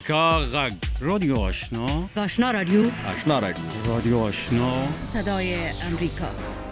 غږ رادیو آشنا رادیو رادیو آشنا صدای امریکا.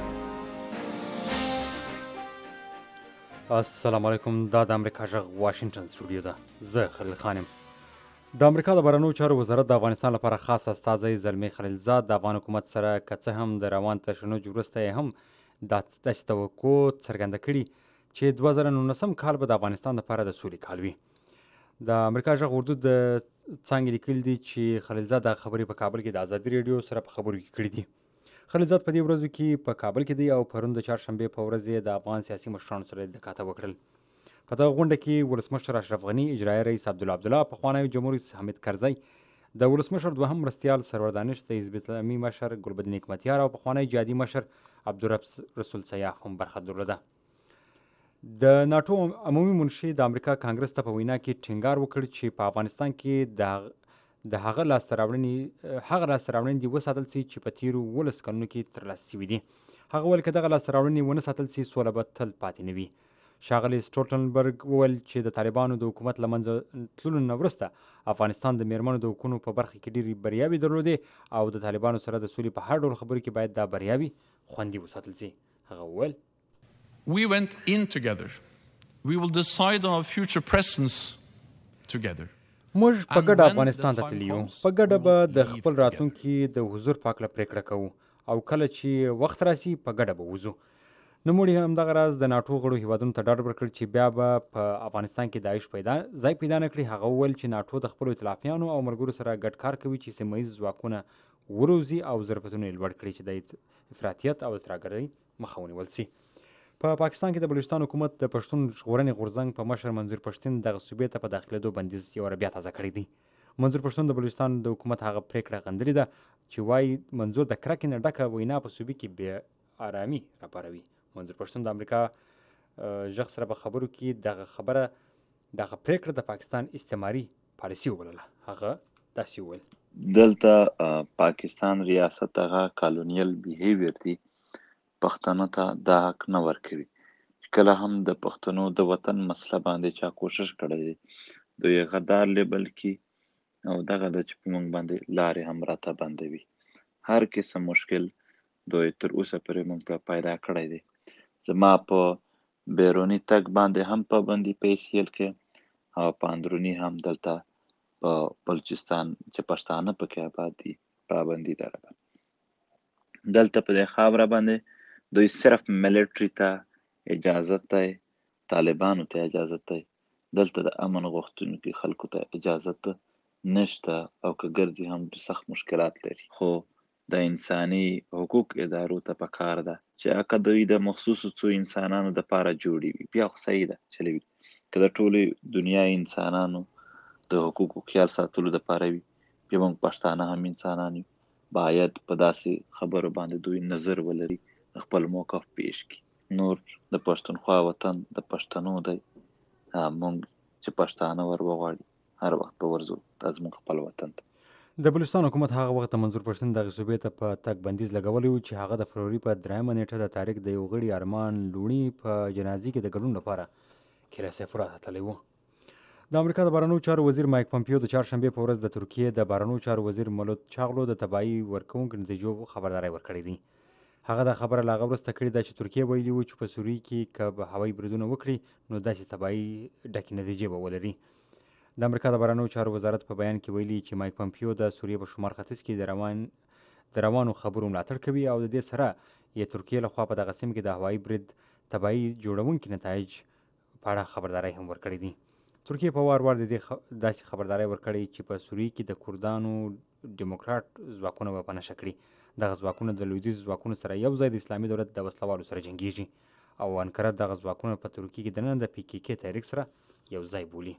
السلام علیکم. دا د امریکا غږ واشنگټن سټوډیو ده. زه خلیل خان یم. د امریکا د بهرنیو چارو وزارت د افغانستان لپاره خاص استازی زلمی خلیلزاد د افغان حکومت سره که څه هم د روان تشنج وروسته یې هم داسې توقع څرګنده کړي چې 2019 کال به د افغانستان لپاره د سولې کال وي. د امریکا غږ اردو د څانګې لیکلي دي چې خلیلزاد د خبرې په کابل کې د ازادي راډیو سره په خبرو کې کړي دي. خلیلزاد په دې ورځو کې په کابل کې دی او پرون د چهارشنبې په ورځ یې د افغان سیاسي مشرانو سره لیدنه وکړل. په دغه غونډه کې ولسمشر اشرف غني، اجرایي رئیس عبدالله، پخوانی جمهور رئیس حامد کرزی، د ولسمشر دوهم مرستیال سرور دانش، د حزب اسلامي مشر ګلبدین حکمتیار او پخوانی جهادي مشر عبدالرب رسول سیاف هم برخه درلوده. د ناټو عمومي منشي د امریکا کانګرس ته په وینا کې ټینګار وکړ چې په افغانستان کې د هغه لاسته راوړنې دې وساتل سي چې په تیرو 12 کلونو کې ترلاسه شوي دي. هغه وویل که دغه لاسته راوړنې ونه ساتل سي سوله به تل پاتې نه وي. ښاغلي سټولټنبرګ وویل چې د طالبانو د حکومت له منځه تللو نه وروسته افغانستان د میرمنو د حقونو په برخه کې ډېرې بریاوې درلودې او د طالبانو سره د سولې په هر ډول خبرو کې باید دا بریاوې خوندي وساتل سي. هغه وویل We went in together. We will decide on our future presence together. موږ په ګډه افغانستان ته تللی یو. په ګډه به د خپل راتلونکي د حضور په هکله پرېکړه کوو او کله چې وخت راسي په ګډه به وځو. نوموړي همدغه راز د ناټو غړو هیوادونو ته ډاډ ورکړ چې بیا به په افغانستان کې داعش ځای پیدا نه کړي. هغه وویل چې ناټو د خپلو ائتلافیانو او ملګرو سره ګډ کار کوي چې سیمه ییز ځواکونه وروزي او ظرفیتونه یې لوړ کړي چې د افراطیت او ترهګرۍ مخه ونیول سي. په پاکستان کې د بلوچستان حکومت د پښتون ژغورنې غورځنګ په مشر منظور پښتون دغه صوبې ته په داخلېدو بندیز یو بیا تازه کړی دی. منظور پښتون د بلوچستان د حکومت هغه پرېکړه غندلې ده چې وایي منظور د کرکې نه ډکه وینا په صوبې کې بې آرامي راپاروي. منظور پښتون د امریکا غږ سره په خبرو کې دغه پرېکړه د پاکستان استعماري پالیسي وبلله. هغه داسې وویل دلته پاکستان ریاست هغه کالونیل بیهیویر دی، پښتنو ته دا حق نه ورکوي. کله هم د پښتنو د وطن مسله باندې چا کوشش کړی دی دوی غدار لیبل کی او دغه د چې په موږ باندې لارې هم راته بندوي. هر قسم مشکل دوی تر اوسه پورې موږ ته پیدا کړی دی. زما په بیرونی تګ باندې هم پابندي پیسې کې او په اندرونی هم دلته په بلوچستان چې پښتانه پکې آباد دي پابندي درغله. دلته په دې خاوره باندې دوی صرف ملیټري ته اجازه دی، طالبانو ته اجازه دی، دلته د امن غوښتونکو خلکو ته اجازه نشته او که ګرځي هم د سخت مشکلات لري. خو د انساني حقوق ادارو ته پکار ده چې اکه دوی د مخصوصو څو انسانانو د پاره جوړي وي بیا خو صحیح ده چلوي. که د ټولې دنیا انسانانو د حقوقو خیال ساتلو د پاره وي بیا موږ پښتانه هم انسانان یو. باید په داسې خبرو باندې دوی نظر ولري، خپل موقف پیش کی. نور د پښتونخوا وطن د پښتنو دی، موږ چې پښتانه ور وغواړي هر وخت به ورځو، دا زموږ خپل وطن دی. د بلوچستان حکومت هغه وخت د منظور پښتون دغه صوبې ته په تګ بندیز لګولی و چې هغه د فروری په 3 نیټه د تاریخ د یو غړي ارمان لوڼي په جنازې کې د ګډون لپاره کیرا سیف الله تللی و. د امریکا د بهرنیو چارو وزیر مایک پمپیو د چهارشنبې په ورځ د ترکیې د بهرنیو چارو وزیر مولود چاغلو د تبعیض ورکوونکو نتیجو خبرداری ورکړی دی. هغه دا خبره لا وروسته کړې ده چې ترکیه ویلي و چې په سوریه کې که به هوایي بریدونه وکړي نو داسې تبعیض ډکې نتیجې به ولري. د امریکا د بهرنیو چارو وزارت په بیان کې ویلي چې مایک پمپیو د سوریه په شمال ختیځ کې د روانو خبرو ملاتړ کوي او د دې سره یې ترکیه لخوا په دغه سیمه کې د هوایي برید تبعیض جوړونکي نتایج په اړه خبرداری هم ورکړی دی. ترکیه په وار د دې داسې خبرداری ورکړی چې په سوریه کې د کردانو ډیموکراټ ځواکونه به په نښه کړي. دغه ځواکونه د لویدیځ ځواکونو سره یو ځای د اسلامي دولت د وسلوالو سره جنګیږي او انکره دغه ځواکونه په ترکیه کې دننه د PKK تحریک سره یو ځای بولي.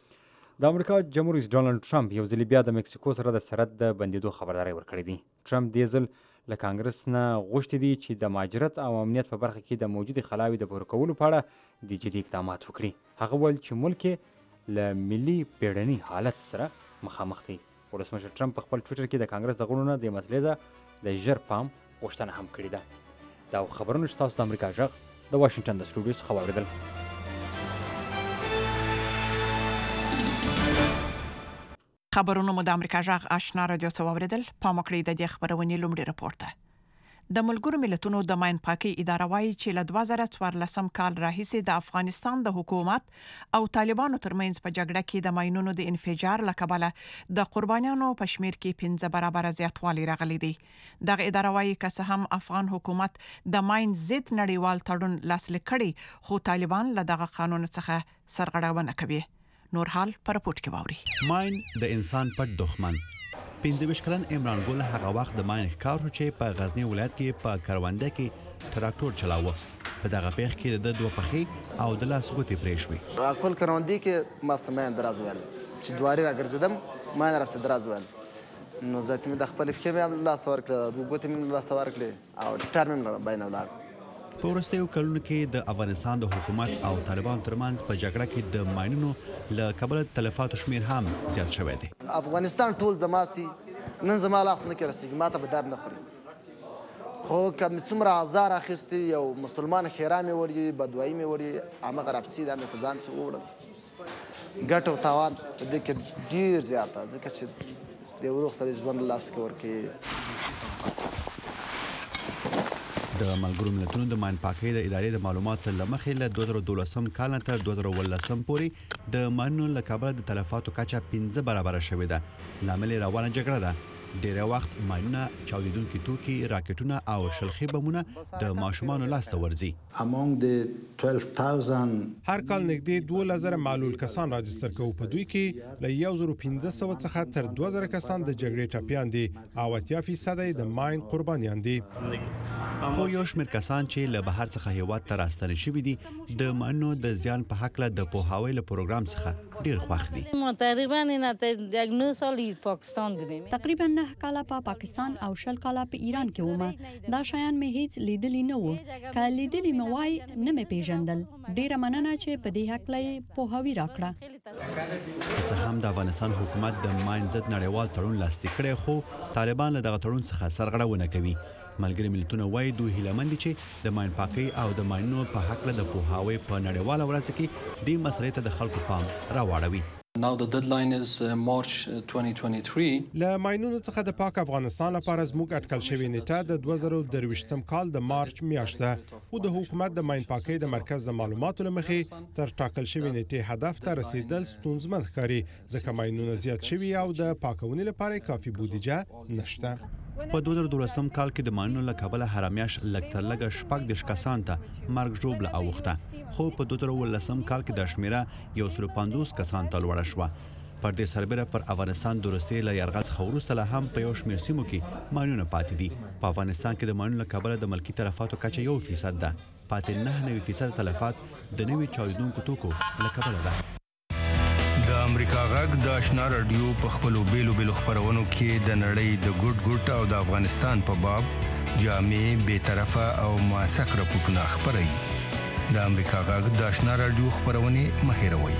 د امریکا جمهور رئیس ډونالډ ټرمپ یو ځل بیا د مکسیکو سره د سرحد د بندیدو خبرداری ورکړی دی. ټرمپ دې ځل له کانګرس نه غوښتي دي چې د مهاجرت او امنیت په برخه کې د موجودې خلاوې د پوره کولو په اړه د جدي اقدامات وکړي. هغه وویل چې ملک له ملي بیړني حالت سره مخامخ دی. ولسمشر ټرمپ په خپل ټویټر کې د کانګرس د غړو نه د مسلې د ژر پام غوښتنه هم کړې ده. دا خبرونه چې تاسو د امریکا غږ د واشنګټن د سټوډیو څخه واورېدل. خبرونه مو د امریکا جغ آشنا رادیو څو اوریدل په مکړې د دې خبرونې لومړی راپورته د ملګرو ملتونو د ماین پاکي اداره وايي چې ل 2014 کال راهیسې د افغانستان د حکومت او طالبانو ترمنځ په جګړه کې د ماینونو د انفجار لکبله د قربانیانو په شمیر کې 15 برابر زیاتوالی راغلی دی. دغه اداره وايي که هم افغان حکومت د ماین ضد نړیوال تړون لاسلیک کړي خو طالبان له دغه قانون څخه سرغړونه کوي. نور حال پر پورت کې باوري. ماین د انسان پټ دښمن 15 کلن عمران ګل هغه وخت د ماین ښکار چې په غزنی ولایت کې په کرونده کې تراکتور چلاوه. په دغه پیښ کې د دوه پخې او د لاس ګوتې پرې شوې. راکول کروندې کې ما سمین دراز ویل چې دواري راګرځیدم ما نه رافسه دراز ویل نو ذاتي مې د خپل پښې مې لاس ورکړه دوه ګوتې مې لاس ورکړې او ټار مې بین ولاړ. په وروستیو کلونو کې د افغانستان د حکومت او طالبان ترمنځ په جګړه کې د ماینونو له کبله تلفاتو شمیر هم زیات شوی دی. افغانستان ټول زماسي نن زما لاس نه کې رسېږي ما ته به درد نه خوري خو که مې څومره ازار اخیستی یو مسلمان ښېرا مې وړي بدوایي مې وړي همغه راپسې دا مې په ځان څه ووړل ګټه او تاوان په دې کې ډېر زیاته ځکه چې د یو روغ سړي ژوند لاس کې ورکوي. د ملګرو ملتونو د ماین پاکۍ د ادارې د معلوماتو له مخې له 2012 کال نه تر 2018 پورې د ماینونو له کبله د تلفاتو کچه 15 برابره شوې ده. لامل یې روانه جګړه ده. ډېری وخت ماینونه، چاودېدونکي توکي، راکټونه او شلخي بمونه د ماشومانو لاسته ورځي. هر کال نږدې 2000 معلول کسان راجستر کوو. په دوی کې له 1500 څخه تر 2000 کسان د جګړې ټپیان دي او 80% د ماین قربانیان دي. خو یو شمېر کسان چې له بهر څخه هیواد ته راستنې شوي دي د ماینونو د زیان په هکله د پوهاوي له پروګرام څخه ډېر خوښ دي. تقریبا 9 کاله په پاکستان او 10 کاله په ایران کې ومه. دا شیان مې هیڅ لیدلی نه وو. که لیدلی مې وای نه مې پیژندل. ډیره مننه چې په دې هکله پوهاوی راکړه. څه هم د افغانستان حکومت د ماین ضد نړیوال تړون لاسلیک کړی خو طالبان له دغه تړون څخه سرغړونه کوي. ملګري ملتونه وایي دوی هیله مند چې د ماین پاکۍ او د ماینونو په هکله د پوهاوي په نړیواله ورځ کې دې مسلې ته د خلکو پام راواړوي. Now the deadline is March 2023. له ماینونو څخه د پاک افغانستان لپاره زموږ اټکل شوې نیټه د 2023 کال د مارچ میاشت ده. خو د حکومت د ماین پاکۍ د مرکز د معلوماتو له مخې تر ټاکل شوې نیټې هدف ته رسیدل ستونزمن ښکاري ځکه ماینونه زیات شوي او د پاکونې لپاره کافي بودیجه نشته. په 2012 کال کې د ماینونو له کبله هر میاشت لږ تر لږه 14 کسان ته مرګ ژوبله اوښته. خو په 2018 کال کې د شمیره 150 کسان ته لوړه شوه. پر دې سربېره پر افغانستان د وروستي له یرغل څخه وروسته لا هم په یو شمېر سیمو کې ماینونه پاتې دي. په افغانستان کې د ماینونو له کبله د ملکي تلفاتو کچه 1% ده. پاتې 99% تلفات د نوي چاودېدونکو توکو له کبله ده. د امریکا غږ د آشنا رادیو په خپلو بیلو خپرونو کې د نړۍ د ګوټ او د افغانستان په باب جامع، بی‌طرفه او موثق راپورټونه خپروي. د امریکا غږ د آشنا رادیو خپرونې مه هېروئ.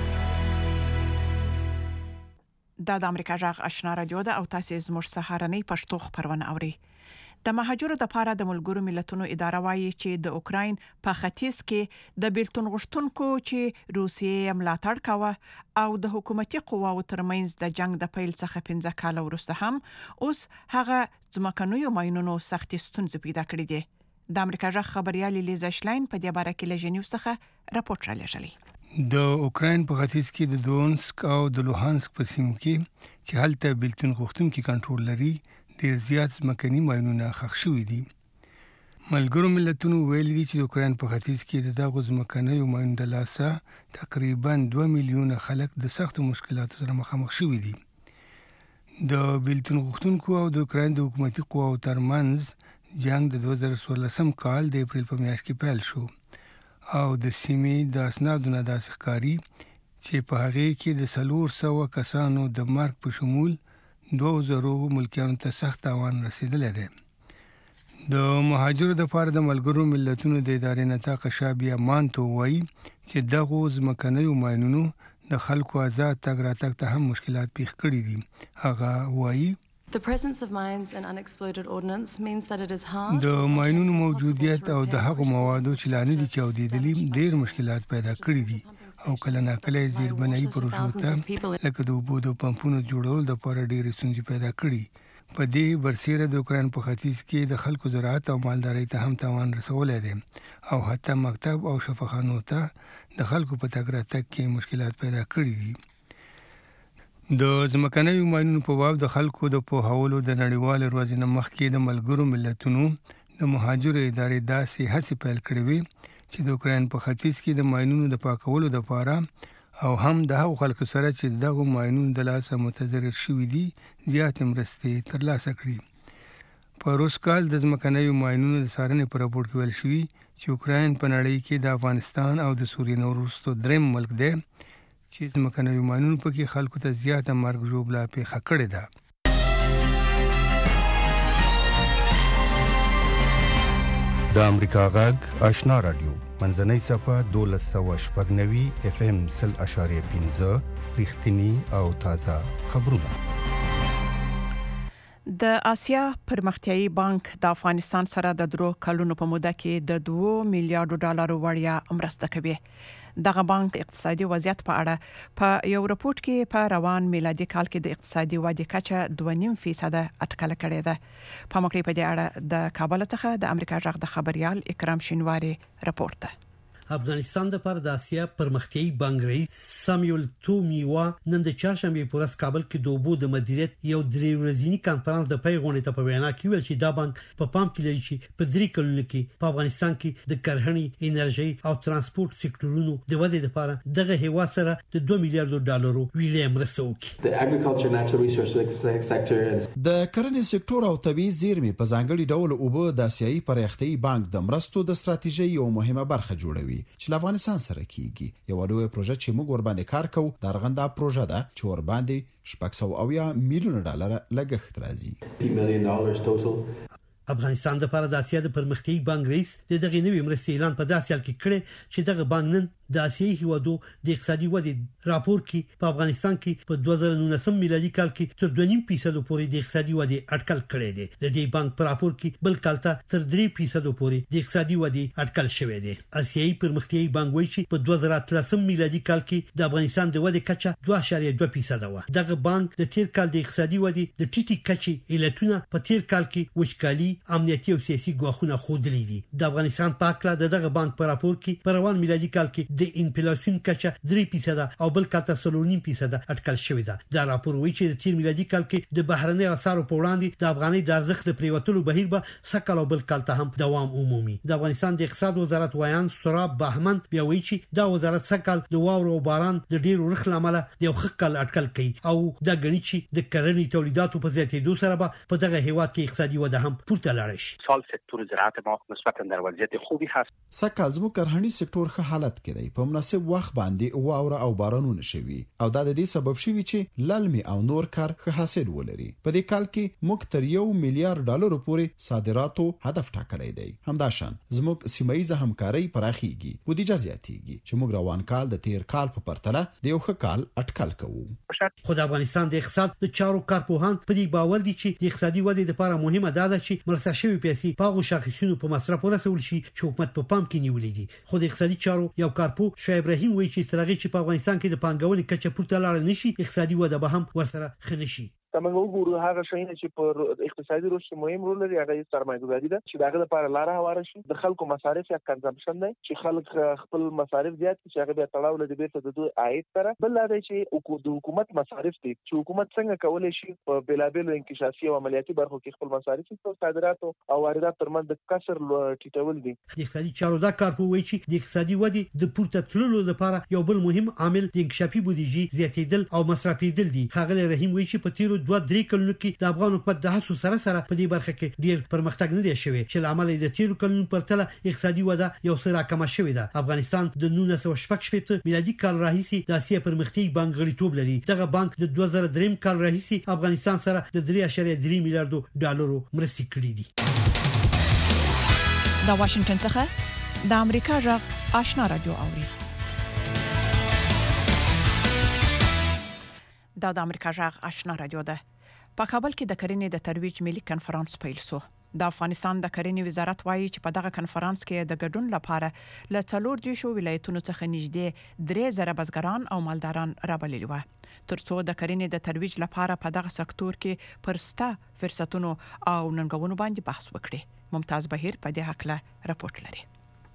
دا د امریکا غږ آشنا رادیو ده او تاسو زموږ سهارنۍ پښتو خبرونه اورئ. د مهاجرو د لپاره د ملګرو ملتونو اداره وايي چې د اوکراین په ختیځ کې د بیلتون غوښتونکو چې روسیې ملاتړ کاوه او د حکومتي قواو ترمنځ د جنگ د پیل څخه 15 کال وروسته هم اوس هغه ځمکنیو ماینونو سختي ستونزې پیدا کړې دي. د امریکا غږ خبريال لیزا شلاین په دې باره کې له ژنیو څخه راپورټ را لېږلی. د اوکراین په ختیځ کې د دونسک او د لوهانسک په سیمو کې چې هلته بیلتون غوښتونکي کنټرول لري ډېر زیات ځمکني ماینونه ښخ شوي دي. ملګرو ملتونو ویلي دي چې د اوکراین په ختیځ کې د دغو ځمکنیو ماینو د لاسه تقریبا 2 میلیونه خلک د سختو مشکلاتو سره مخامخ شوي دي. د بیلتون غوښتونکو او د اوکراین د حکومتي قواو ترمنځ جنگ د 2016 کال د اپریل په میاشت کې پیل شو او د سیمې د اسنادو نه داسې ښکاري چې په هغې کې د 400 کسانو د مرګ په شمول 2000 ملکیانو ته سخت تاوان رسیدلی دی. د مهاجرو د لپاره د ملګرو ملتونو د ادارې نطاق شابیه مانتو وایي چې دغو ځمکنیو ماینونو د خلکو آزاد تګ راتګ ته هم مشکلات پیښ کړي دي. هغه وایي The presence of mines and unexploded ordnance means that it is hard. د ماینونو موجودیت او د هغو موادو چې لا نه دي چاودېدلي ډېر مشکلات پیدا کړي دي او کله ناکله زیربنایي پروژو ته لکه د اوبو د پمپونو جوړول د لپاره ډېرې ستونزې پیدا کړي. په دې برسیره د اوکران په ختیځ کې د خلکو زراعت او مالدارۍ ته هم تاوان رسولی دی او حتی مکتب او شفاخانو ته د خلکو په تګ راتګ کې مشکلات پیدا کړي دي. د ځمکنیو ماینونو په باب د خلکو د پوهولو د نړیوالې ورځې نه مخکې د ملګرو ملتونو د مهاجرو ادارې داسې هڅې پیل کړې وې چې د اوکران په ختیځ کې د ماینونو د پاکولو لپاره او هم د هغو خلکو سره چې دغه ماینونو د لاسه متضرر شوي دي زیاتې مرستې ترلاسه کړي. په روس کال د ځمکنیو ماینونو د څارنې په راپور کې ویل شوي چې اوکراین په نړۍ کې د افغانستان او د سوریې نه وروسته دریم ملک دی چې ځمکنیو ماینونو پکې خلکو ته زیاته مرګ ژوبله پیښه کړې ده. د امریکا غږ آشنا رادیو منځنۍ صفحه 1290 FM 0.5 رښتینی او تازه خبرونه. د آسیا پرمختیایي بانک د افغانستان سره د 3 کلونو په موده کې د $2 میلیارډ وړیا مرسته کوي. دغه بانک اقتصادي وضعیت په اړه په یو راپورټ کې په روان میلادي کال کې د اقتصادي ودې کچه 2.5% اټکل کړې ده. په مکړې په دې اړه د کابل څخه د امریکا غږ د خبريال اکرام شینواری راپورټ ده. افغانستان لپاره د آسیا پرمختیایي بانک رئیس سامویل تومیوا نن د چهارشنبه په ورځ کابل کې د اوبو د مدیریت یو 3 ورځنی کانفرنس د پیغونې ته په وینا کې ویل چې دا بانک په پام کې لري چې په 3 کلونو کې په افغانستان کې د کرهڼې، انرژي او ترانسپورت سکتورونو د ودې لپاره دغه هیواد سره د $2 میلیارډ ویلې مرسته وکړي. د کرنې سکتور او طبي زیرمې په ځانګړي ډول اوبو د آسیایي پرمختیایي بانک د مرستو د ستراتیژي یو مهمه برخه جوړوي چې افغانستان سره کیږي. یو لوی پروژه چې موږ ور باندې کار کوو د ارغنده پروژه ده چې ور باندې $600 میلیون لګښت راځي. افغانستان لپاره د آسیا د پرمختیایي بانک رئیس دغه نوې مرستې اعلان په داسې حال کې کړی چې دغه بانک نن د آسیایي هیوادو د اقتصادي ودې راپور کې په افغانستان کې په 2019 میلادي کال کې تر 2.5% پورې د اقتصادي ودې اټکل کړی دی. د دې بانک په راپور کې بل کال ته تر 3% پورې د اقتصادي ودې اټکل شوی دی. آسیایي پرمختیایي بانک وایي چې په 2013 میلادي کال کې د افغانستان د ودې کچه 2.2% و. دغه بانک د تیر کال د اقتصادي ودې د ټیټی کچې علتونه په تیر کال کې وچکالي، امنیتي او سیاسي ګواښونه خوندلي دي. د افغانستان په اړه دغه بانک په راپور کې په روان میلادي کال کې د انفلیسیون کچه 3% او بل کال ته 3.5% اټکل شوې ده. دا راپور وایي چې د تیر میلادي کال کې د بهرنۍ اسعارو په وړاندې د افغانۍ د ارزښت د پریوتلو بهیر به سکل او بل کال ته هم دوام ومومي. د افغانستان د اقتصاد وزارت وایان سراب بهمن بیا وایي چې دا وزارت سکل د واورو او باران د ډیرو رخ لامل د یو خکل اټکل کوي او دا غني چې د کرنې تولیداتو په زیاتېدو سره به په دغه هیواد کې اقتصادي وده هم پورته لاړ شي. سال سکتور زراعت ما نسبتا در وضعیت خوبی هست. سکل زموږ کرهڼي سکتور ښه حالت کې دی. په مناسب وخت باندې واوره او بارانونه شوي او دا د دې سبب شوي چې للمي او نور کار ښه حاصل ولري. په دې کال کې موږ تر $1 میلیارډ پورې صادراتو هدف ټاکلی دی. همداشان زموږ سیمایي همکاري پراخیږي، بودیجه زیاتیږي چې موږ روان کال د تیر کال په پرتله د یو ښه کال اټکل کوو. خو د افغانستان د اقتصاد د چارو کارپوهان په دې باور دي چې د اقتصادي ودې لپاره مهمه ده چې مرسته شوی پیسې په هغو شاخصونو په مصرف ورسول شي چې حکومت په پام کې نیولې دي. خو د اقتصادي چارو یو کارپوه شاه ابراهیم وایي چې څنګه چې په افغانستان کې د پانګونې کچه پورته لاړ نشي، اقتصادي وده به هم ورسره خنه شي. موږ وګورو هغه شیونه چې په اقتصادي رشد مهم رول لري، هغه سرمایه‌ګذاري ده چې دغه لپاره لاره هواره شي. د خلکو مصارف یا کنزمپشن دی چې خلک خپل مصارف زیات کړي چې هغه به تړاو لري بیرته د دوی عاید سره. بل دا دی چې د حکومت مصارف دي چې حکومت څنګه کولای شي په بلابل انکشافي او عملیاتي برخو کې خپل مصارف او صادرات او واردات ترمنځ د کسر ټیټول دي. د اقتصادي چارو دا کارپوه وایي چې د اقتصادي ودې د پورته تللو لپاره یو بل مهم عامل د انکشافي بودیجې زیاتېدل او مصرفېدل دي. ښاغلی رحیم وایي چې په تیرو 2-3 کلونو کې د افغان حکومت د هڅو سره په دې برخه کې ډیر پرمختګ نه دی شوی چې لامل د تیرو کلونو پرتله اقتصادي وده یو څه راکمه شوې ده. افغانستان د 1966 میلادي کال راهیسې د آسیا پرمختیایي بانک غړیتوب لري. دغه بانک د 2003 کال راهیسې افغانستان سره د $3.3 میلیارډ مرستې کړې دي. د واشنگټن څخه د امریکا غږ آشنا رادیو اوري. دا د امریکا غږ آشنا رادیو ده. په کابل کې د کرنې د ترویج ملي کانفرنس پیل شو. د افغانستان د کرنې وزارت وایي چې په دغه کنفرانس کې د ګډون لپاره له 40 ولایتونو څخه نږدې 3000 بزګران او مالداران رابللي و ترڅو د کرنې د ترویج لپاره په دغه سکتور کې پرسته فرصتونو او ننګونو باندې بحث وکړي. ممتاز بهیر په دې حق له راپورټ لري.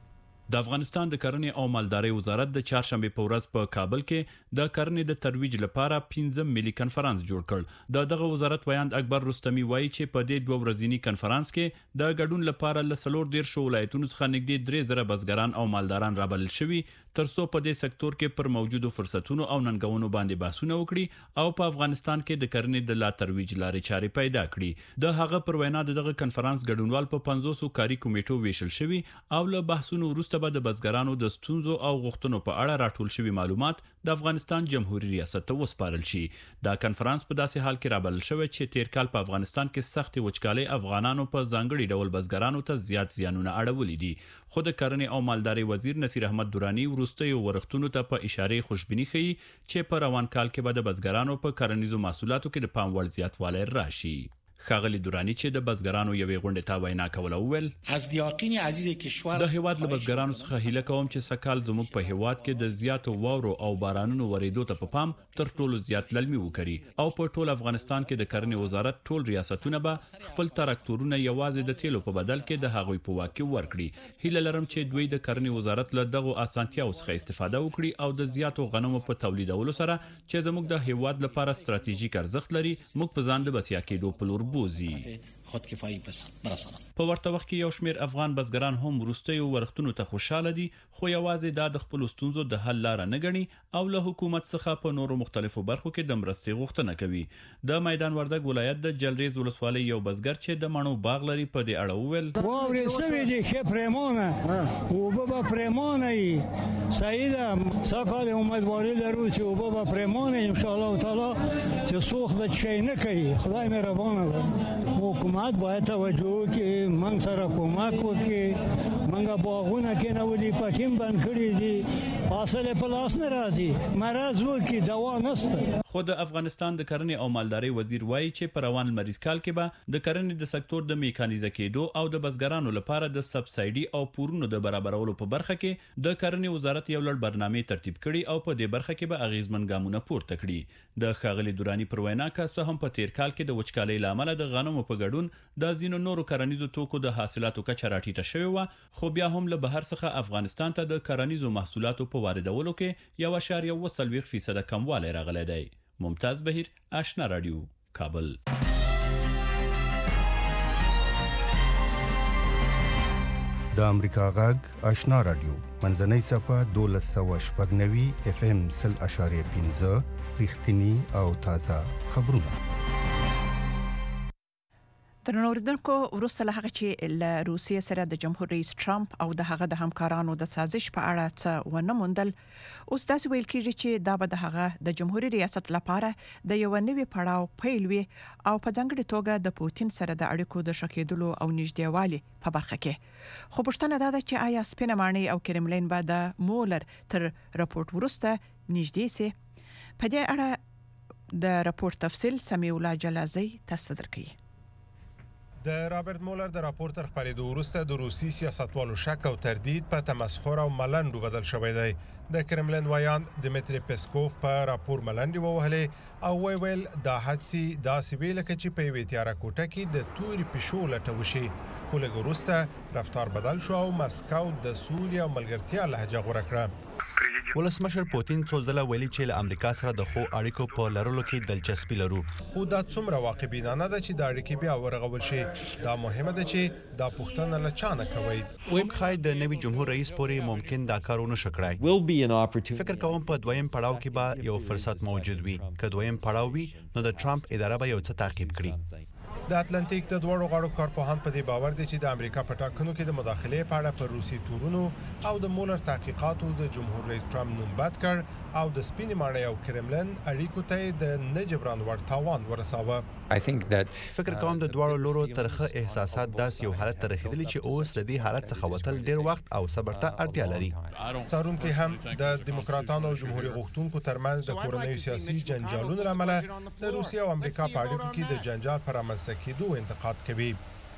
د افغانستان د کرنې او مالدارۍ وزارت د چهارشنبه په ورځ په کابل کې د کرنې د ترویج لپاره 15 ملي کنفرانس جوړ کړ. دغه وزارت ویاند اکبر رستمی وایي چې په دې 2 ورځنی کنفرانس کې د ګډون لپاره ل 40 ولایتونو څخه نږدې 3000 بزګران او مالداران رابلل شوي ترڅو په دې سکتور کې پر موجودو فرصتونو او ننګونو باندې بحثونه وکړي او په افغانستان کې د کرنې د لا ترویج لارې چارې پیدا کړي. د هغه پر وینا دغه کنفرانس ګډونوال په 500 کاري کمیټو ویشل شوي او له بحثونو وروسته به د بزګرانو د ستونزو او غوښتنو په اړه راټول شوي معلومات د افغانستان جمهوریت ریاست ته وسپارل شي. دا کنفرانس په داسې حال کې رابلل شوی چې تیر کال په افغانستان کې سخت وچکالي افغانانو په ځانګړي ډول بزګرانو ته زیات زیانونه اړولې دي. خو د کرنې او مالدارۍ وزیر نصیر احمد درانی وروستیو ورښتونو ته په اشاره خوشبیني ښیي چې په روان کال کې به د بزګرانو په کرنیزو محصولاتو کې د پام وړ زیاتوالی راشي. ښاغلي درانی چې د بزګرانو یوې غونډې ته وینا کوله وویل از دیاقین عزیز کشور د هیواد له بزګرانو څخه هیله کوم چې سکهال زموږ په هیواد کې د زیاتو واورو او بارانونو ورېدو ته په پام تر ټولو زیات للمي وکړي او په ټول افغانستان کې د کرنې وزارت ټول ریاستونه به خپل تراکتورونه یوازې د تیلو په بدل کې د هغوی په واک کې ورکړي. هیله لرم چې دوی د کرنې وزارت له دغه اسانتیاو څخه استفاده وکړي او د زیاتو غنمو په تولیدولو سره چې زموږ د هیواد لپاره ستراتیژیک ارزښت لري موږ په ځان د بسیا کېدو په لور بوزي. خودکفایی برسانند. په ورته وخت کې یو شمېر افغان بزګران هم وروستیو ورښتونو ته خوشاله دي خو یوازې دا د خپل ستونزو د حل لاره نه ګڼي او له حکومت څخه په نورو مختلفو برخو کې د مرستې غوښتنه کوي. د میدان وردګ ولایت د جلریز ولسوالۍ یو بزګر چې د مڼو باغ لري په دې اړه وویل واورې سوي دي ښه پرېمانه اوبه به پرېمانه وي صحیح ده سږ امیدواري لرو چې اوبه به پرېمانه انشاءالله تعالی چې سوخت به شی نه کوي. خدای مهربانه ده حکومت باید توجه وکړي موږ سره کومک وکړي موږ باغونه کېنولي پټیم بند کړي دي حاصل په لاس نه راځي مرض وکړي دوا نشته. خو د افغانستان د کرنې او مالدارۍ وزیر وایي چې په روان لمریز کال کې به د کرنې د سکتور د میکانیزه کېدو او د بزګرانو لپاره د سبسایډي او پورونو د برابرولو په برخه کې د کرنې وزارت یو لړ برنامې ترتیب کړي او په دې برخه کې به اغیزمن ګامونه پورته کړي. د ښاغلي درانی پر وینا که څه هم په تیر کال کې د وچکالۍ له امله د غنمو په ګډون د ځینو نورو کرنیزو توکو د حاصلاتو کچه راټیټه شوې وه خو بیا هم له بهر څخه افغانستان ته د کرنیزو محصولاتو په واردولو کې 1.40% کموالی راغلی دی. ممتاز بهیر آشنا رادیو کابل. د امریکا غږ آشنا رادیو منځنۍ صفه 1290 FM 0.15 رښتینی او تازه خبرونه. تر نوردونکو وروسته له هغه چې له روسیې سره د جمهور رئیس ټرمپ او د هغه د همکارانو د سازش په اړه څه ونه موندل اوس داسې ویل کېږي چې دا به د هغه د جمهوریت ریاست لپاره د یو نوي پړاو پیل وي او په ځانګړي توګه د پوتین سره د اړیکو د شکېدلو او نږدېوالي په برخه کې. خو پوښتنه دا ده چې آیا سپینه ماڼۍ او کرملین به د مولر تر راپورټ وروسته نږدې سي؟ په دې اړه د راپورټ تفصیل سمیع الله جلازی تاسو ته درکوي. د رابرټ مولر د راپور تر خپرېدو وروسته د روسي سیاستوالو شک او تردید په تمسخر او ملنډو بدل شوی دی. د کرملین وایان دمیتری پسکوف په راپور ملنډې ووهلې او ویل دا هڅې داسې وی لکه چې په یوې تیاره کوټه کې د تورې پیشو لټه وشي. خو لږ وروسته رفتار بدل شو او مسکو د سولې او ملګرتیا لهجه غوره کړه. ولسمشر پوتین څو ځله ویلي چې له امریکا سره د ښو اړیکو په لرلو کې دلچسپي لرو. خو دا څومره واقعبینانه ده چې دا اړیکې بیا ورغول شي. دا مهمه ده چې دا پوښتنه له چا نه کوئ. ویم خای د نوي جمهور رئیس پورې ممکن دا کار ونه شي کړای. فکر کوم په دویم پړاو کې به یو فرصت موجود وي. که دویم پړاو وي نو د ټرمپ اداره به یو څه تعقیب کړي. د اتلانتیک د دوړو غاړو کارپوهان په دې باور دي چې د امریکا په ټاکنو کې د مداخلې په اړه پر روسي تورونو او د مولر تحقیقاتو د جمهور رئیس ټرمپ نوم بد کړ او د سپینې ماڼۍ او کرملین اړیکو ته د نه جبران وړ تاوان ورساوه. فکر کوم د دوړو لورو ترخه احساسات داسې یو حالت ته رسیدلي چې اوس د دې حالت څخه وتل ډیر وخت او صبر ته اړتیا لري. څارونکي هم د دیموکراتانو او جمهوریت غوښتونکو ترمنځ د کورنیو سیاسي جنجالونو له امله د روسیې او امریکا په اړیکو کې د جنجال پر رامنځته کېدو انتقاد کوي.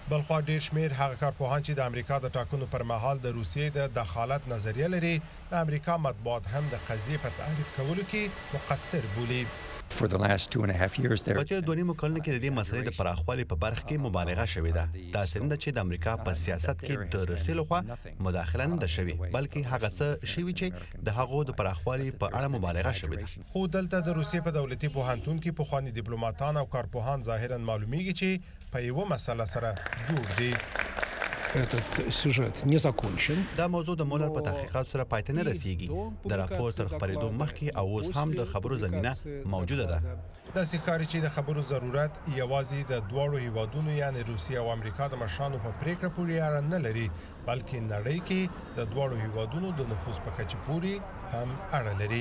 بلخوا ډیر شمیر هغه کارپوهان چې د امریکا د ټاکنو پر مهال د روسیې د دخالت نظریه لري د امریکا مطبوعات هم د قضیې په تعریف کولو کې مقصر بولي. For the last 2.5 years there. په تیر 2.5 کلونو کې د دې مسلې د پراخوالي په برخه کې مبالغه شوې ده. دا څرګنده چې د امریکا په سیاست کې د روسیې لخوا مداخله نه ده شوې بلکې هغه څه شوي چې د هغو د پراخوالي په اړه مبالغه شوې ده. خو دلته د روسیې په دولتي پوهنتون کې پخواني ډیپلوماټان او کارپوهان ظاهرا معلومیږي چې په یوه مسله سره جوړ دي. Этот сюжет не закончен. دا موضوع د مولر په تحقیقات سره پای ته نه رسیږي. د راپور تر خبرېدو مخکې او اوس هم د خبرو زمينه موجوده ده. د ښکاري چې د خبرو ضرورت یوازې د دواړو هیوادونو یعنی روسیه او امریکا د مشرانو په پریکړه پورې اړه نه لري بلکې نړۍ کې د دواړو هیوادونو د نفوذ په کچه پورې هم اړه لري.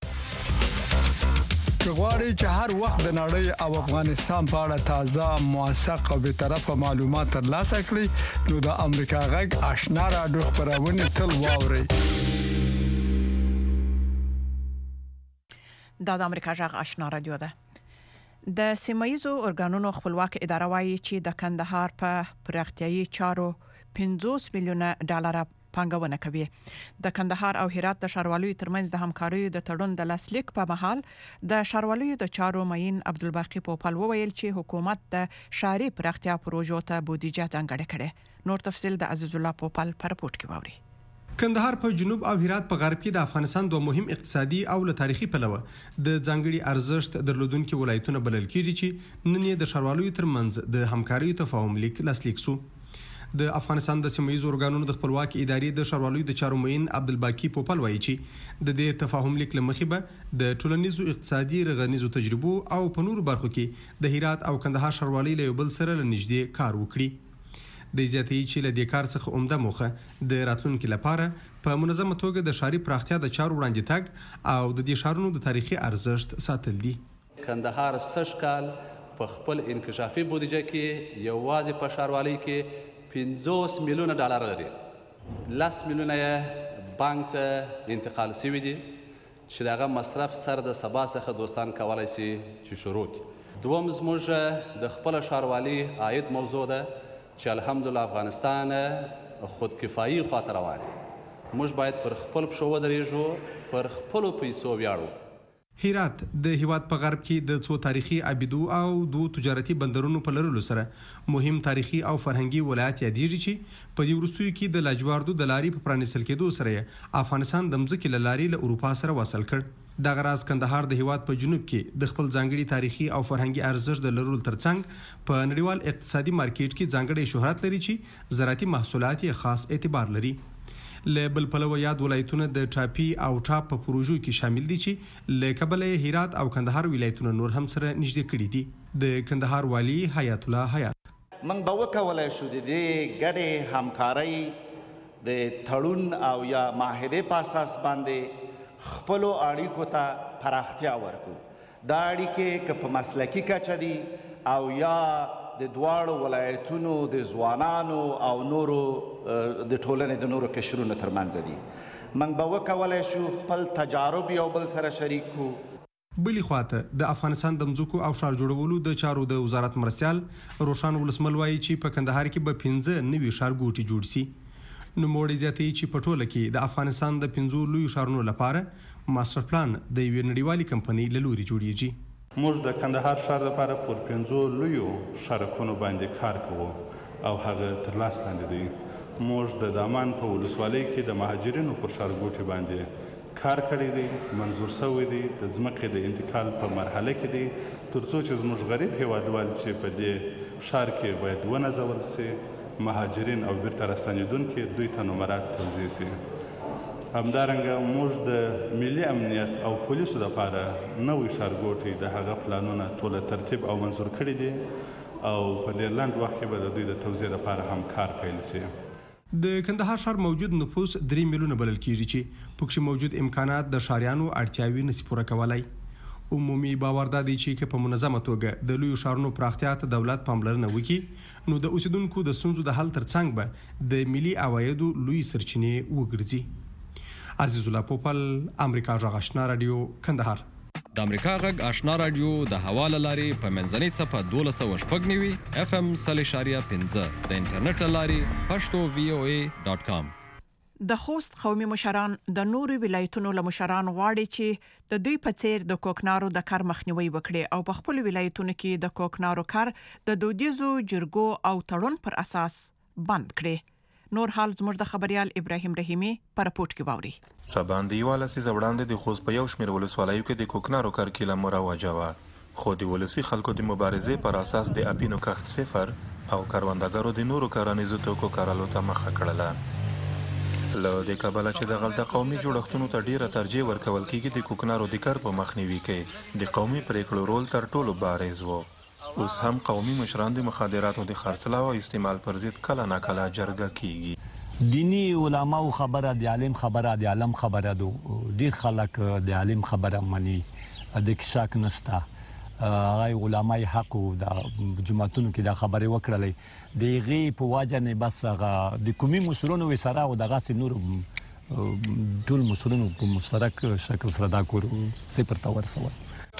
غواړي چې هر وخت د نړۍ او افغانستان په اړه تازه موثق او به طرفه معلومات ترلاسه کړئ نو د امریکا غږ آشنا رادیو خبرونه تل واورئ. د امریکا غږ آشنا رادیو ده. د سیمایزو ارګانونو خپلواک اداره وايي چې د کندهار په پراختیايي چارو 50 میلیونه ډالر پانګونه کوي. د کندهار او هرات د ښاروالۍ ترمنځ د همکارۍ د تړون د لاسلیک په مهال د ښاروالۍ د چارو معین عبدالباقی پوپل وویل چې حکومت د ښاري پراختیا پروژو ته بودیجه ځانګړې کړې. نور تفصیل د عزیز الله پوپل په رپورت کې واوري. کندهار په جنوب او هرات په غرب کې د افغانستان دوه مهم اقتصادي او له تاریخي پلوه د ځانګړي ارزښت درلودونکو ولایتونه بلل کېږي چې نن یې د ښاروالۍ ترمنځ د همکارۍ تفاهم لیک لاسلیک شو. د افغانستان د سیمایي ارګانونو د خپلواک ادارې د ښاروالۍ د چارو معین عبدالباقی پوپل وایي چې د دې تفاهم لیک لمخې به د ټولنیزو اقتصادي رغنیزو تجربو او په نورو برخو کې د هرات او کندهار ښاروالۍ له یو بل سره لنږدې کار وکړي. د زیاتې چې له دې کار څخه عمده موخه د راتلونکو لپاره په منظمه توګه د ښاري پراختیا د چارو وړاندې تګ او د دې ښارونو د تاریخي ارزښت ساتل دي. کندهار سږ کال په خپل انکشافي بودیجه کې یوازې په ښاروالۍ کې 50 میلیونه ډالر لري. 10 میلیونه یې بانک ته انتقال شوي دي چې دغه مصرف سر د سبا څخه دوستان کولای شي چې شروع کړي. دوم زموږ د خپل ښاروالۍ عاید موضوع ده چې الحمدلله افغانستان خودکفایي خواته روان دی. موږ باید پر خپل پښو ودرېږو، پر خپلو پیسو ویاړو. هرات د هیواد په غرب کې د څو تاریخي ابیدو او دو تجارتي بندرونو په لرلو سره مهم تاریخي او فرهنګي ولایت یادېږي چې په دې وروستیو کې د لاجواردو د لارې په پرانیستل کېدو سره افغانستان د مځکې له لارې له اروپا سره وصل کړ. دغه راز کندهار د هیواد په جنوب کې د خپل ځانګړي تاریخي او فرهنګي ارزښت د لرلو ترڅنګ په نړیوال اقتصادي مارکیټ کې ځانګړی شهرت لري چې زراعتي محصولات یې خاص اعتبار لري. له بل پلوه یاد ولایتونه د ټاپي او ټاپ په پروژو کې شامل دي چې له کبله هرات او کندهار ولایتونه نور هم سره نږدې کړي دي. د کندهار والی حیات الله حیات موږ به وکولای شو د دې ګډې همکارۍ د تړون او یا معاهدې په اساس باندې خپلو اړیکو ته پراختیا ورکړو. دا اړیکې که په مسلکي کچه دي او یا د دواړو ولایتونو د ځوانانو او نورو د ټولنې د نورو قشرونو ترمنځ دي. موږ به وکولای شو خپل تجارب یو بل سره شریک کړو. بلې خواته د افغانستان د مځکو او ښار جوړولو د چارو د وزارت مرستیال روشن ولسمل وایي چې په کندهار کې به 15 نوي ښارګوټي جوړ شي. نوموړی زیاتوي چې په ټوله کې د افغانستان د 15 لویو ښارونو لپاره ماستر پلان د یوې نړیوالې کمپنۍ له لوري جوړیږي. موږ د کندهار ښار لپاره پر 15 لویو سړکونو باندې کار کوو او هغه تر لاس لاندې دی. موږ د دامان په ولسوالۍ کې د مهاجرینو پر ښارګوټي باندې کار کړی دی، منظور شوی دی، د ځمکې د انتقال په مرحله کې دی ترڅو چې زموږ غریب هیوادوال چې په دې ښار کې باید ونازول شي، مهاجرین او بیرته راستنېدونکي دوی ته نمرات توزیع شي. همدارنګه موږ د ملي امنیت او پولیسو لپاره نوی ښارګوټي د هغه پلانونه ټوله ترتیب او منظور کړي دي او په ډېر لنډ وخت کې به د دوی د توزیع لپاره هم کار پیل شي. د کندهار ښار موجود نفوس 3 میلیونه بلل کېږي چې پکې موجود امکانات د ښاریانو اړتیاوې نشي پوره کولای. عمومي باور دا دی چې په منظمه توګه د لویو ښارونو پراختیا ته دولت پاملرنه وکړي نو د اوسیدونکو د ستونزو د حل ترڅنګ به د ملي عوایدو لوی سرچینې وګرځي. عزیز الله پوپل، امریکا غږ آشنا رادیو، کندهار. د امریکا غږ آشنا رادیو د حواله لاري په منځنۍ صفه 1290 FM 0.15 د انټرنیټ لاري pashto.voa.com. د خوست قومي مشران د نورو ولایتونو له مشران غواړي چې د دوی په څیر د کوکنارو د کار مخنیوي وکړي او په خپل ولایتونو کې د کوکنارو کار د دودیزو جرګو او تړون پر اساس بند کړي. نور حال زموږ د خبريال ابراهيم رحيمي پر رپورت کې واوري. سباندې والا سي زوړاندې د خوست په یو شمېر ولسوالیو کې د کوکنارو کار کله مروجه و، خو د ولسی خلکو د مبارزې پر اساس د اپینو کښت صفر او کاروندګرو د نورو کرنیزو توکو کارولو ته مخه کړله. له دې کبله چې د غلطه قومي جوړښتونو ته ډیره ترجیح ورکول کیږي د کوکنارو د کار په مخنیوي کې د قومي پریکړو رول تر ټولو بارز و. اوس هم قومي مشران د مخدراتو د خرڅلاو او استعمال پر ضد کله ناکله جرګه کیږي. دینی علماو خبره د عالم خبره د عالم خبره دو ډیر خلک د عالم خبره مني د کشاک نستا هغه علماي حق د جماعتونو کې د خبره وکړلې د غي په واجه نه بس هغه د کومي مسلونو وسره او دغه سنور ټول مسلونو په مشترک شکل سره دا کور صفر تور سوال.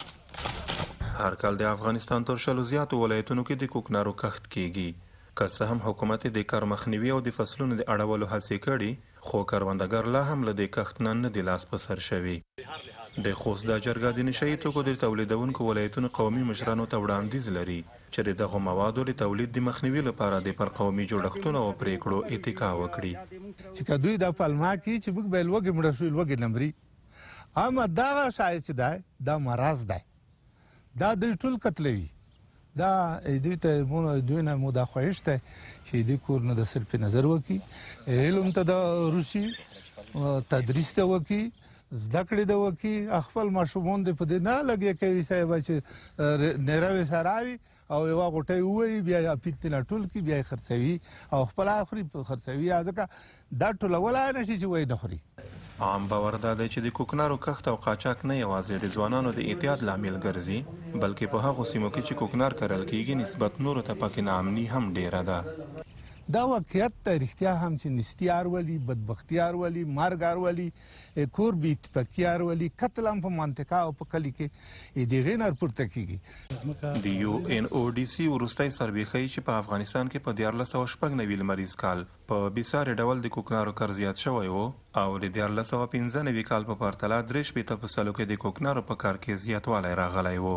هر کال د افغانستان تر شلو زیاتو ولایتونو کې د کوکنارو کښت کیږي. که څه هم حکومت د کار مخنیوي او د فصلونو د اړولو هڅې کړي، خو کروندګر لا هم له دې کښت نه د لاس په سر شوي. د خوست د جرګه د نشئی توکو د تولیدونکو ولایتونو قومي مشرانو ته وړاندیز لري چې دغه موادو د تولید د مخنیوي لپاره د پر قومي جوړښتونو او پریکړو اتکا وکړي. چې دوی د پالما کې چې موږ به لوګي مړ شو لوګي نمبري اما دا شاید چې دا مرز ده دا د ټول قتلوي دا دوی ته مونږ دوی نه مو دا خوښته چې د کور نه د صرف نظر وکي علم ته د روسي تدریس ته وکي زده کړې د وکي خپل ماشومان د په دې نه لګي کوي چې نراوي سراوي او یو غټي وي بیا پیتنه ټول کې بیا خرڅوي او خپل اخري خرڅوي ځکه دا ټول ولای نشي چې وای نه خوري. عام باور دا دی چې د کوکنارو کښت او قاچاق نه یوازې د ځوانانو د اعتیاد لامل ګرځي، بلکې په هغو سیمو کې چې کوکنار کرل کیږي نسبت نورو ته پکې ناامني هم ډیره ده. دا واقعیت ته رښتیا هم چې نستیار ولی بدبختیار ولی مارګار ولی کور بیت پکیار ولی قتل هم په منطقه او په کلی کې د غینر پورته کیږي. د UNODC ورستۍ سروې ښیي چې په افغانستان کې په 1496 لمریز کال په بېساري ډول د کوکنارو کار زیات شوی و او د 1495 کال په پرتله 3% کې د کوکنارو په کار کې زیاتوالی راغلی و.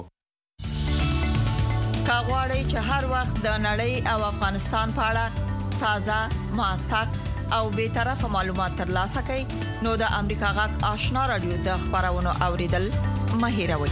کا غواړئ چې هر وخت د نړۍ او افغانستان په اړه تازه ماسک او به طرفه معلومات ترلاسه کړئ نو د امریکا غږ آشنا رادیو د خبرونو اوریدل مه هیروئ.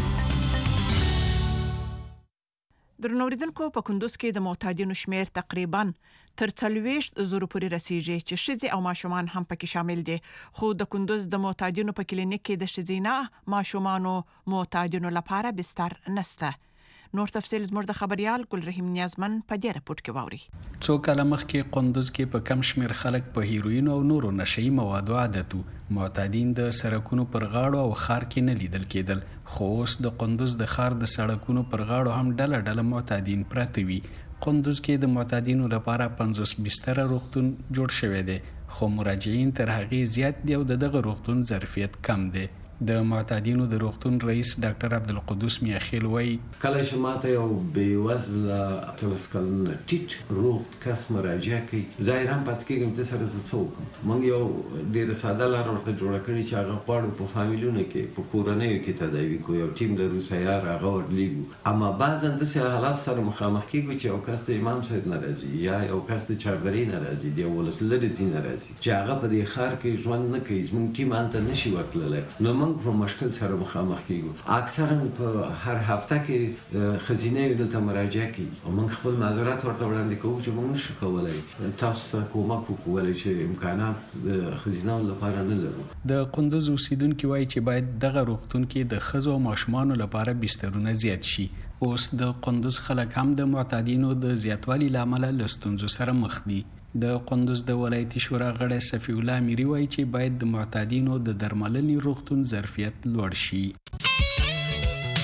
درنوریدونکو په کندوز کې د معتادینو شمیر تقریبا تر 40,000 پورې رسیږي چې ښځې او ماشومان هم پکې شامل دي. خو د کندوز د معتادینو په کلینیک کې د ښځینه ماشومانو معتادینو لپاره بستر نشته. نور تفصیل زموږ د خبريال ګل رحیم نیازمن په دې رپورت کې واوري. څو کاله مخکې قندوز کې په کم شمیر خلک په هیروین او نورو نشئی موادو عادت وو. معتادین د سړکونو پر غاړو او خار کې نه لیدل کېدل، خو اوس د قندوز د خار د سړکونو پر غاړو هم ډله ډله معتادین پراته وي. قندوز کې د معتادینو لپاره 50 بستر روغتون جوړ شوی دی، خو مراجعین تر هغې زیات دي او دغه روغتون ظرفیت کم دی. د معتادینو د روغتون رئیس ډاکټر عبدالقدوس میاخیل وایي کله چې ماته یو بې وزله تلسکلنه ټیټ روغ کس مراجعه کوي ظاهرا پاتې کېږم چې سره زه څه وکړم. موږ یو ډېره ساده لار ورته جوړه کړې چې هغه غواړو په فامیلونو کې په کورنیو کې تداوي کوو، یو ټیم لرو سیار هغه ورلیږو. اما بعضا داسې حالات سره مخامخ کېږو چې یو کس ته امام صاحب نه راځي یا یو کس ته چادرۍ نه راځي، د یو ولس لرې ځي نه راځي چې هغه په دې ښار کې ژوند نه کوي. زموږ ټیم هلته نشي ورتللی نو موږ په مشکل سره مخامخ کیږو. اکثرا په هر هفته کې خزینه دلته مراجعه کوي او موږ خپل معذرت ورته وړاندې کوو چې موږ نشو کولای تاسو ته کومک وکړو چې امکانات د خزینه لپاره نه لرو. د قندوز اوسیدونکو وایي چې باید دغه روغتون کې د ښځو او ماشومانو لپاره بسترونه زیات شي. اوس د قندوز خلک هم د معتادینو د زیاتوالي لامل له ستونزو سره مخ دي. د قندوز د ولایتي شورا غړی صفی الله امیری وایي چې باید د معتادینو د درملنې روغتون ظرفیت لوړ شي.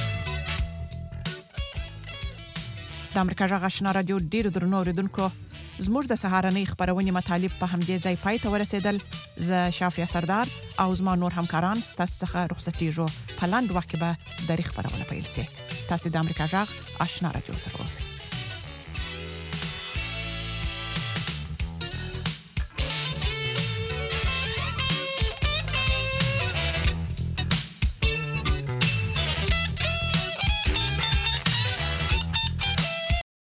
د امریکا غږ آشنا رادیو ډیرو درنو اوریدونکو زموږ د سهارنۍ خبرونې مطالب په همدې ځای پای ته ورسېدل. زه شافیا سردار او زما نور همکاران ستاسو څخه رخصتېږو. په لاندې وخت کې به د خبرونه پیل شي. تاسو د امریکا جغ آشنا رادیو سره اوسئ.